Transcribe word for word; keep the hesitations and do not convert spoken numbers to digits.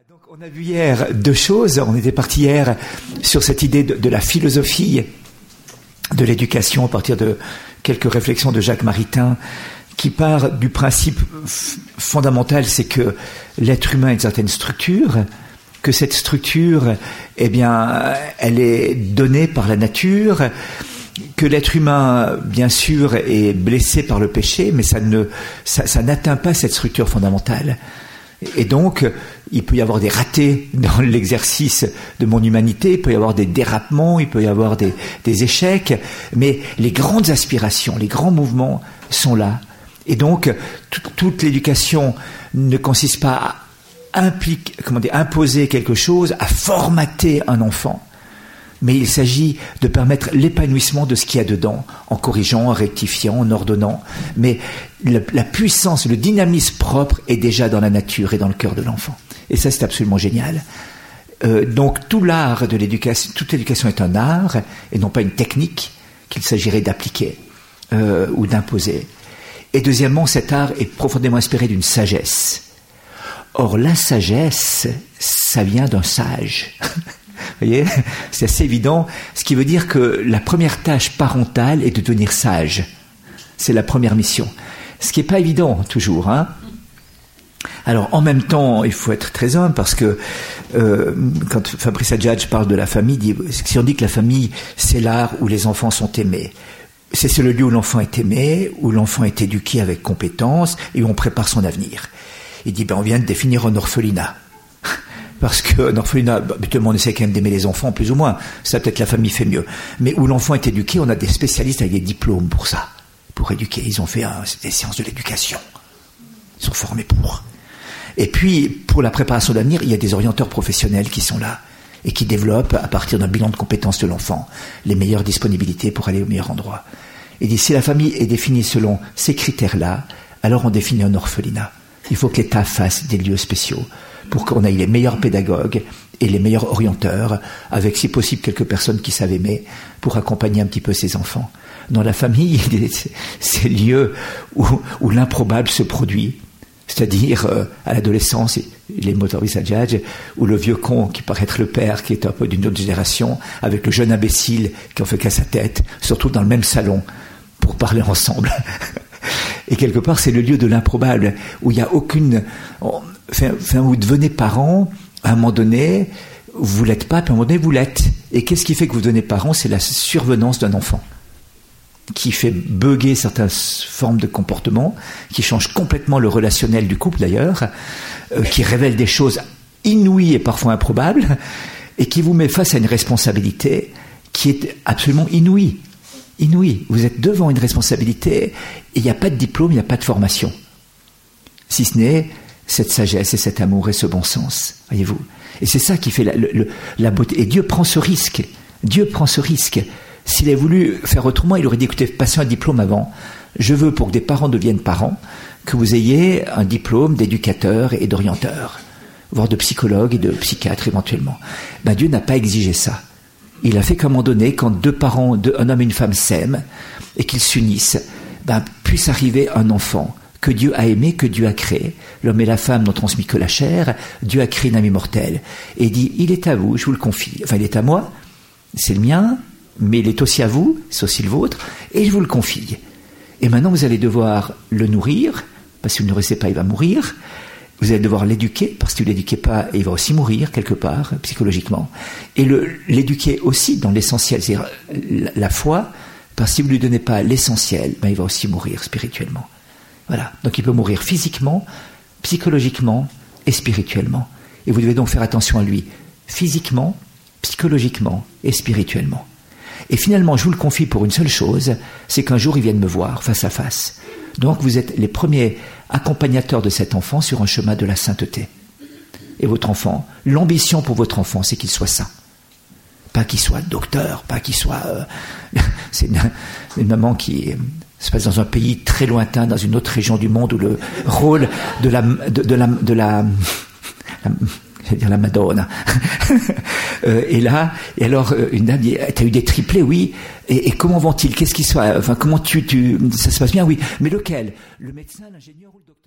Donc on a vu hier deux choses. On était parti hier sur cette idée de, de la philosophie de l'éducation à partir de quelques réflexions de Jacques Maritain qui part du principe f- fondamental, c'est que l'être humain a une certaine structure, que cette structure, eh bien, elle est donnée par la nature, que l'être humain, bien sûr, est blessé par le péché, mais ça ne, ça, ça n'atteint pas cette structure fondamentale. Et donc, il peut y avoir des ratés dans l'exercice de mon humanité, il peut y avoir des dérapements, il peut y avoir des, des échecs, mais les grandes aspirations, les grands mouvements sont là. Et donc, tout, toute l'éducation ne consiste pas à impliquer, comment dire, imposer quelque chose, à formater un enfant, mais il s'agit de permettre l'épanouissement de ce qu'il y a dedans, en corrigeant, en rectifiant, en ordonnant. Mais la, la puissance, le dynamisme propre est déjà dans la nature et dans le cœur de l'enfant. Et ça, c'est absolument génial. Euh, donc, tout l'art de l'éducation, toute l'éducation est un art, et non pas une technique qu'il s'agirait d'appliquer euh, ou d'imposer. Et deuxièmement, cet art est profondément inspiré d'une sagesse. Or, la sagesse, ça vient d'un sage. Vous voyez, c'est assez évident, ce qui veut dire que la première tâche parentale est de devenir sage. C'est la première mission. Ce qui n'est pas évident, toujours. Hein. Alors, en même temps, il faut être très humble, parce que euh, quand Fabrice Adjadj parle de la famille, dit, si on dit que la famille, c'est l'art où les enfants sont aimés, c'est, c'est le lieu où l'enfant est aimé, où l'enfant est éduqué avec compétence, et où on prépare son avenir. Il dit, ben, on vient de définir un orphelinat. Parce qu'un orphelinat, bah, tout le monde essaie quand même d'aimer les enfants, plus ou moins. Ça, peut-être la famille fait mieux. Mais où l'enfant est éduqué, on a des spécialistes avec des diplômes pour ça. Pour éduquer. Ils ont fait un, des sciences de l'éducation. Ils sont formés pour. Et puis, pour la préparation d'avenir, il y a des orienteurs professionnels qui sont là. Et qui développent, à partir d'un bilan de compétences de l'enfant, les meilleures disponibilités pour aller au meilleur endroit. Et dit, si la famille est définie selon ces critères-là, alors on définit un orphelinat. Il faut que l'État fasse des lieux spéciaux pour qu'on ait les meilleurs pédagogues et les meilleurs orienteurs, avec si possible quelques personnes qui savent aimer, pour accompagner un petit peu ces enfants. Dans la famille, il y a ces lieux où, où l'improbable se produit, c'est-à-dire euh, à l'adolescence, les motoristes à Adjadj, où le vieux con qui paraît être le père, qui est un peu d'une autre génération, avec le jeune imbécile qui en fait qu'à sa tête, se retrouvent dans le même salon pour parler ensemble. Et quelque part, c'est le lieu de l'improbable, où il n'y a aucune... Enfin, enfin, vous devenez parent, à un moment donné, vous l'êtes pas, puis à un moment donné, vous l'êtes. Et qu'est-ce qui fait que vous devenez parent ? C'est la survenance d'un enfant, qui fait bugger certaines formes de comportement, qui change complètement le relationnel du couple d'ailleurs, euh, qui révèle des choses inouïes et parfois improbables, et qui vous met face à une responsabilité qui est absolument inouïe. Inouïe. Vous êtes devant une responsabilité, et il n'y a pas de diplôme, il n'y a pas de formation. Si ce n'est cette sagesse et cet amour et ce bon sens, voyez-vous. Et c'est ça qui fait la, le, la beauté. Et Dieu prend ce risque. Dieu prend ce risque. S'il avait voulu faire autrement, il aurait dit, écoutez, passez un diplôme avant. Je veux, pour que des parents deviennent parents, que vous ayez un diplôme d'éducateur et d'orienteur, voire de psychologue et de psychiatre éventuellement. Ben, Dieu n'a pas exigé ça. Il a fait qu'à un moment donné, quand deux parents, deux, un homme et une femme s'aiment, et qu'ils s'unissent, ben, puisse arriver un enfant que Dieu a aimé, que Dieu a créé. L'homme et la femme n'ont transmis que la chair, Dieu a créé une âme immortelle. Et il dit, il est à vous, je vous le confie. Enfin, il est à moi, c'est le mien, mais il est aussi à vous, c'est aussi le vôtre, et je vous le confie. Et maintenant, vous allez devoir le nourrir, parce que si vous ne le nourrissez pas, il va mourir. Vous allez devoir l'éduquer, parce que si vous ne l'éduquez pas, il va aussi mourir, quelque part, psychologiquement. Et le, l'éduquer aussi dans l'essentiel, c'est-à-dire la, la foi, parce que si vous ne lui donnez pas l'essentiel, ben, il va aussi mourir spirituellement. Voilà. Donc il peut mourir physiquement, psychologiquement et spirituellement. Et vous devez donc faire attention à lui, physiquement, psychologiquement et spirituellement. Et finalement, je vous le confie pour une seule chose, c'est qu'un jour, il vienne me voir face à face. Donc, vous êtes les premiers accompagnateurs de cet enfant sur un chemin de la sainteté. Et votre enfant, l'ambition pour votre enfant, c'est qu'il soit saint. Pas qu'il soit docteur, pas qu'il soit... Euh, c'est une, une maman qui... se passe dans un pays très lointain, dans une autre région du monde, où le rôle de la... de, de la, de la, la je vais dire la Madonna. euh, et là, et alors, une dame dit, t'as eu des triplés, oui. Et, et comment vont-ils ? Qu'est-ce qu'ils sont ? Enfin, comment tu, tu, ça se passe bien, oui. Mais lequel ? Le médecin, l'ingénieur ou le docteur ?